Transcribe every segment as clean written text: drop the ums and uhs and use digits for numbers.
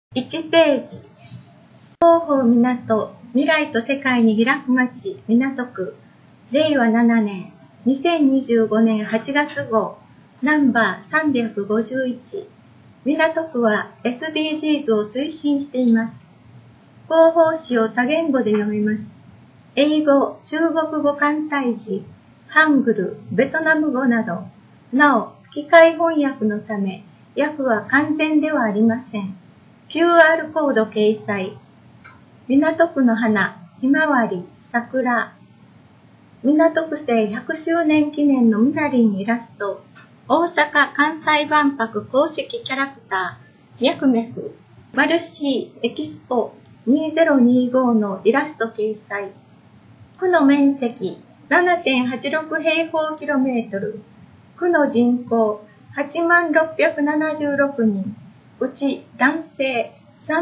1ページ。広報港、未来と世界に開く街、港区、令和7年、2025年8月号、ナンバー351。港区は SDGs を推進しています。広報誌を多言語で読めます。英語、中国語簡体字、ハングル、ベトナム語など。なお、機械翻訳のため、訳は完全ではありません。QR コード掲載。港区の花、ひまわり、桜。港区制100周年記念のみなりんイラスト。大阪・関西万博公式キャラクター、ミャクミャク。マルシーエキスポ2025のイラスト掲載。区の面積 7.86 平方キロメートル。区の人口 8676 人。うち男性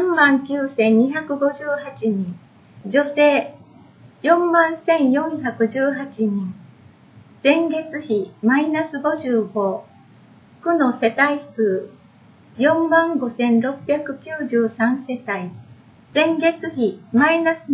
39,258 人。女性 41,418 人。前月比マイナス55。区の世帯数 45,693 世帯。前月比マイナス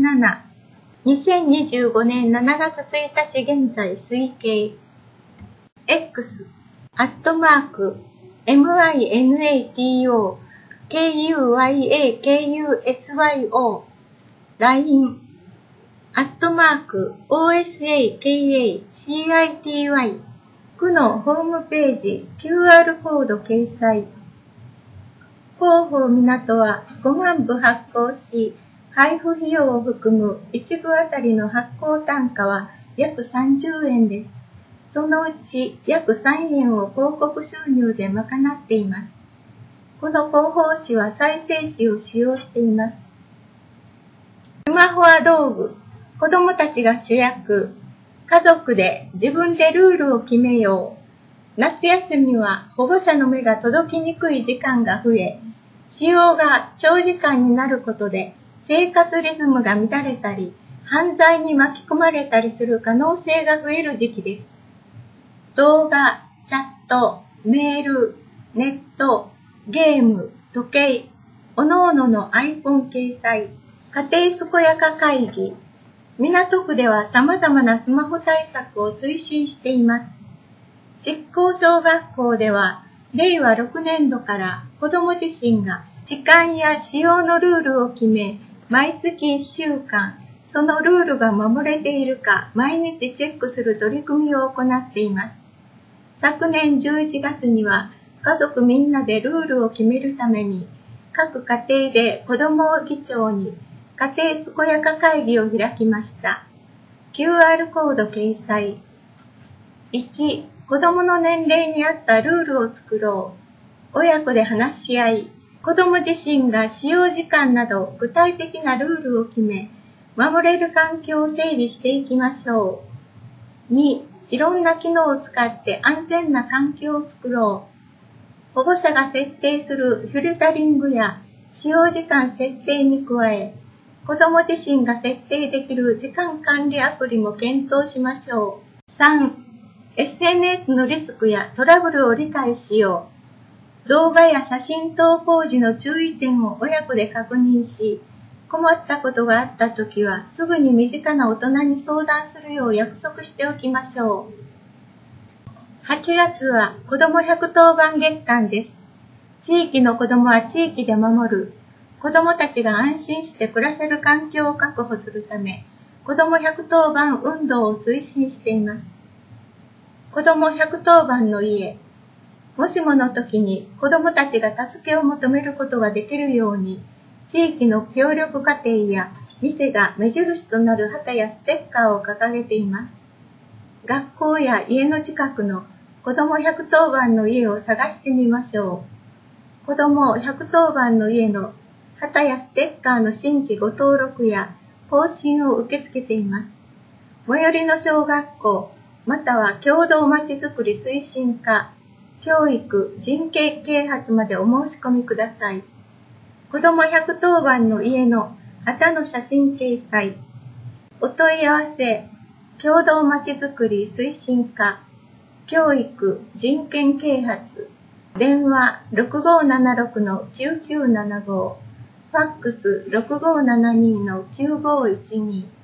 7。2025年7月1日現在推計。X、@MINATO、KUYAKUSYO、LINE、@OSAKACITY、区のホームページ、QR コード掲載。広報港は5万部発行し、配布費用を含む1部あたりの発行単価は約30円です。そのうち約3円を広告収入で賄っています。この広報誌は再生紙を使用しています。スマホは道具。子供たちが主役。家族で自分でルールを決めよう。夏休みは保護者の目が届きにくい時間が増え、使用が長時間になることで生活リズムが乱れたり、犯罪に巻き込まれたりする可能性が増える時期です。動画、チャット、メール、ネット、ゲーム、時計、おのおののアイコン掲載、家庭健やか会議。港区では様々なスマホ対策を推進しています。実行小学校では、令和6年度から子ども自身が時間や使用のルールを決め、毎月1週間、そのルールが守れているか毎日チェックする取り組みを行っています。昨年11月には家族みんなでルールを決めるために各家庭で子どもを議長に家庭健やか会議を開きました。QR コード掲載。1、子どもの年齢に合ったルールを作ろう。親子で話し合い、子ども自身が使用時間など具体的なルールを決め、守れる環境を整備していきましょう。2、いろんな機能を使って安全な環境を作ろう。保護者が設定するフィルタリングや使用時間設定に加え、子ども自身が設定できる時間管理アプリも検討しましょう。3、SNS のリスクやトラブルを理解しよう。動画や写真投稿時の注意点を親子で確認し、困ったことがあったときはすぐに身近な大人に相談するよう約束しておきましょう。8月は子ども110番月間です。地域の子どもは地域で守る。子どもたちが安心して暮らせる環境を確保するため、子ども110番運動を推進しています。子ども110番の家。もしもの時に子どもたちが助けを求めることができるように、地域の協力家庭や店が目印となる旗やステッカーを掲げています。学校や家の近くの子ども110番の家を探してみましょう。子ども110番の家の旗やステッカーの新規ご登録や更新を受け付けています。最寄りの小学校、または共同まちづくり推進課、教育、人権啓発までお申し込みください。子ども110番の家の旗の写真掲載。お問い合わせ、共同まちづくり推進課、教育、人権啓発、電話6576-9975 ファックス6572-9512